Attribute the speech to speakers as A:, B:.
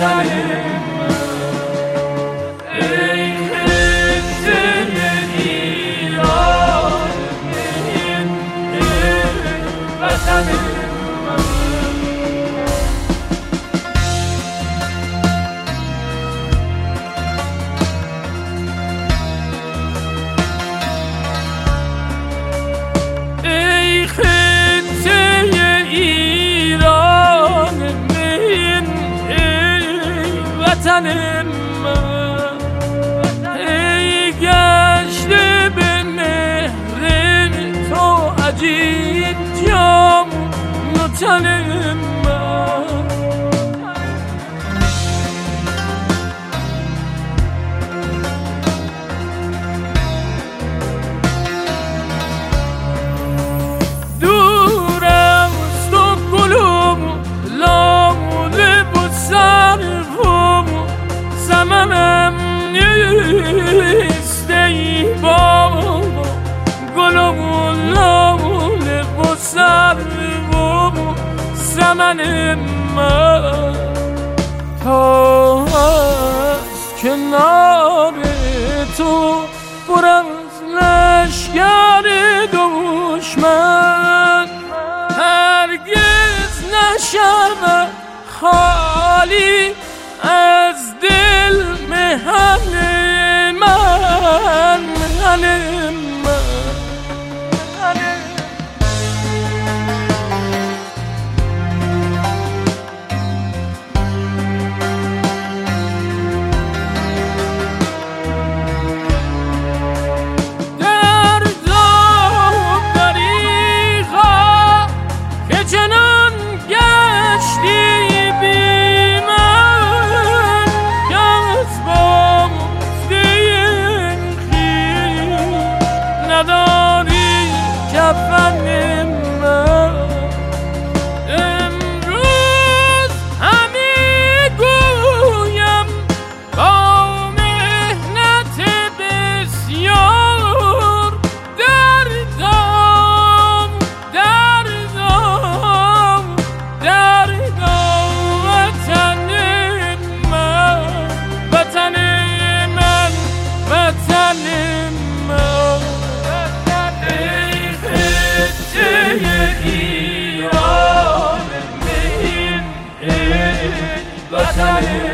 A: وطنم ای خطه ایران ای وطنم وطنم ای گشته به مهر تو عجیب جام وطنم دور است و گلم لاله و سرو زمانم نیست ای بابا گلم و لاله و سرو زمانم تا از کنار تو پر از لشگر دشمن هرگز نشود خالی از دل مهن من نداری کفن من امروز همی گویم با مهنت بسیار دردم وطن من وطن من وطن من ایران این وطن